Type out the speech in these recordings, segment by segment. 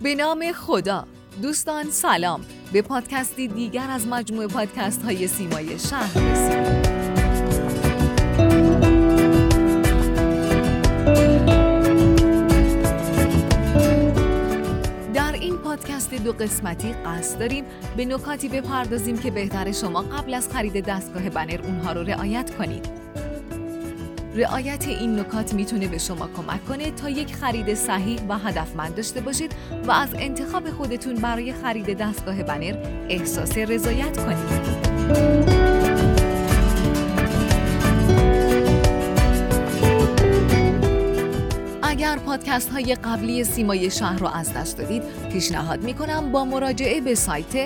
به نام خدا. دوستان سلام، به پادکستی دیگر از مجموعه پادکست های سیمای شهر رسیدید. در این پادکست 2 قسمتی قصد داریم به نکاتی بپردازیم که بهتر شما قبل از خرید دستگاه بنر اونها رو رعایت کنید. رعایت این نکات میتونه به شما کمک کنه تا یک خرید صحیح و هدفمند داشته باشید و از انتخاب خودتون برای خرید دستگاه بنر احساس رضایت کنید. اگر پادکست های قبلی سیمای شهر رو از دست دادید، پیشنهاد میکنم با مراجعه به سایت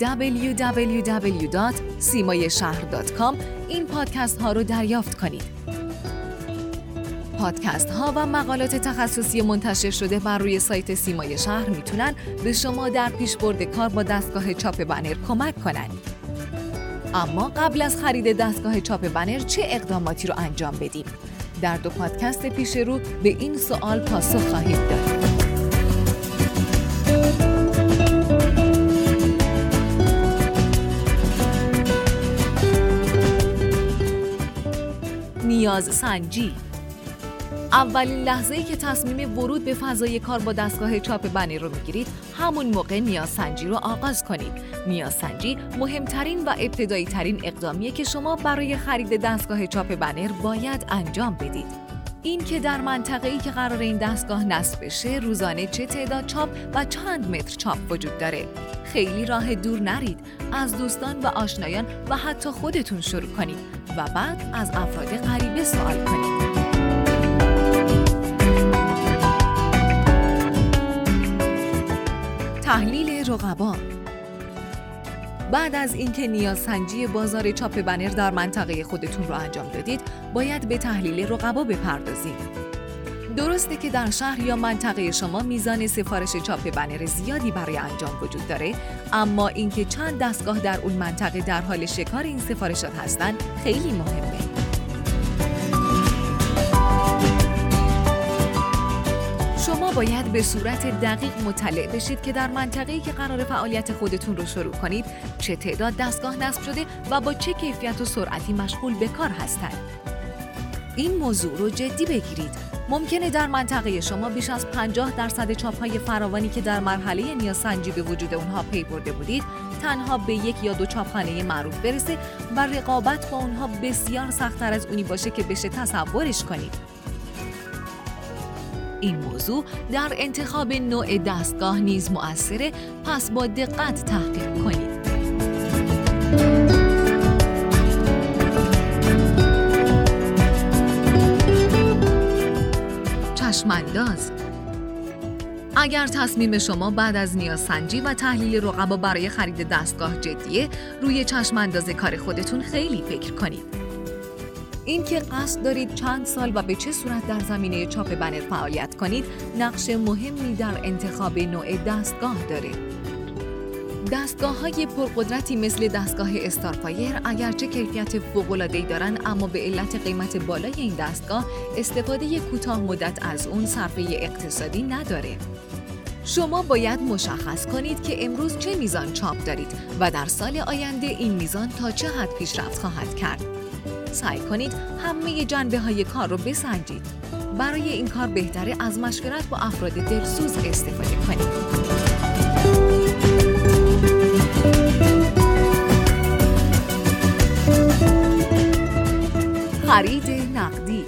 www.simayeshahr.com این پادکست ها رو دریافت کنید. پادکست ها و مقالات تخصصی منتشر شده بر روی سایت سیمای شهر میتونن به شما در پیشبرد کار با دستگاه چاپ بنر کمک کنند. اما قبل از خرید دستگاه چاپ بنر چه اقداماتی رو انجام بدیم؟ در 2 پادکست پیش رو به این سوال پاسخ خواهید داد. نیاز سنجی. اولین لحظه‌ای که تصمیم ورود به فضای کار با دستگاه چاپ بنر رو میگیرید، همون موقع نیازسنجی رو آغاز کنید. نیازسنجی مهمترین و ابتدایی ترین اقدامیه که شما برای خرید دستگاه چاپ بنر باید انجام بدید. این که در منطقه‌ای که قرار این دستگاه نصب بشه، روزانه چه تعداد چاپ و چند متر چاپ وجود داره. خیلی راه دور نرید. از دوستان و آشنایان و حتی خودتون شروع کنید و بعد از افراد غریبه سوال کنید. تحلیل رقبا. بعد از اینکه نیازسنجی بازار چاپ بنر در منطقه خودتون رو انجام دادید، باید به تحلیل رقبا بپردازید. درسته که در شهر یا منطقه شما میزان سفارش چاپ بنر زیادی برای انجام وجود داره، اما اینکه چند دستگاه در اون منطقه در حال شکار این سفارشات هستن خیلی مهمه. شما باید به صورت دقیق مطلع بشید که در منطقه‌ای که قرار فعالیت خودتون رو شروع کنید، چه تعداد دستگاه نصب شده و با چه کیفیت و سرعتی مشغول به کار هستند. این موضوع رو جدی بگیرید. ممکنه در منطقه شما بیش از 50% چاپ‌های فراوانی که در مرحله نیازسنجی به وجود اونها پی برده بودید، تنها به 1 یا 2 چاپخانه معروف برسه و رقابت با اونها بسیار سخت‌تر از اونی باشه که بشه تصورش کنید. این موضوع در انتخاب نوع دستگاه نیز مؤثره، پس با دقت تحقیق کنید. چشم‌انداز. اگر تصمیم شما بعد از نیازسنجی و تحلیل رقبا برای خرید دستگاه جدیه، روی چشم‌انداز کار خودتون خیلی فکر کنید. این که قصد دارید چند سال و به چه صورت در زمینه چاپ بنر فعالیت کنید، نقش مهمی در انتخاب نوع دستگاه داره. دستگاه‌های پرقدرتی مثل دستگاه استارفایر اگرچه کیفیت فوق‌العاده‌ای دارن، اما به علت قیمت بالای این دستگاه استفاده کوتاه مدت از اون صرفه اقتصادی نداره. شما باید مشخص کنید که امروز چه میزان چاپ دارید و در سال آینده این میزان تا چه حد پیشرفت خواهد کرد. سعی کنید همه جنبه‌های کار رو بسنجید. برای این کار بهتره از مشورت با افراد دلسوز استفاده کنید. خرید نقدی.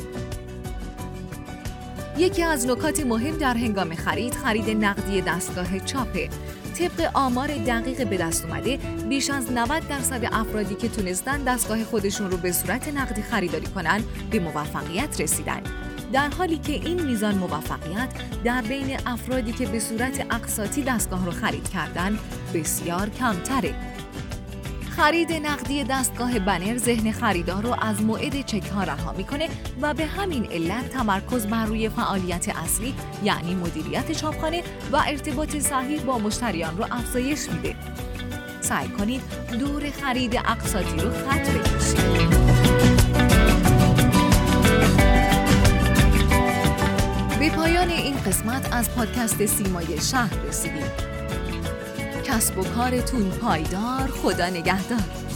یکی از نکات مهم در هنگام خرید نقدی دستگاه چاپه. طبق آمار دقیق به دست اومده، بیش از 90% افرادی که تونستن دستگاه خودشون رو به صورت نقدی خریداری کنن به موفقیت رسیدن، در حالی که این میزان موفقیت در بین افرادی که به صورت اقساطی دستگاه رو خرید کردن بسیار کمتره. خرید نقدی دستگاه بنر ذهن خریدار رو از موعد چک ها رها میکنه و به همین علت تمرکز بر روی فعالیت اصلی، یعنی مدیریت چاپخانه و ارتباط صحیح با مشتریان رو افزایش میده. سعی کنید دور خرید اقساطی رو خط بکشید. به پایان این قسمت از پادکست سیمای شهر رسیدیم. کسب و کارتون پایدار، خدا نگهدار.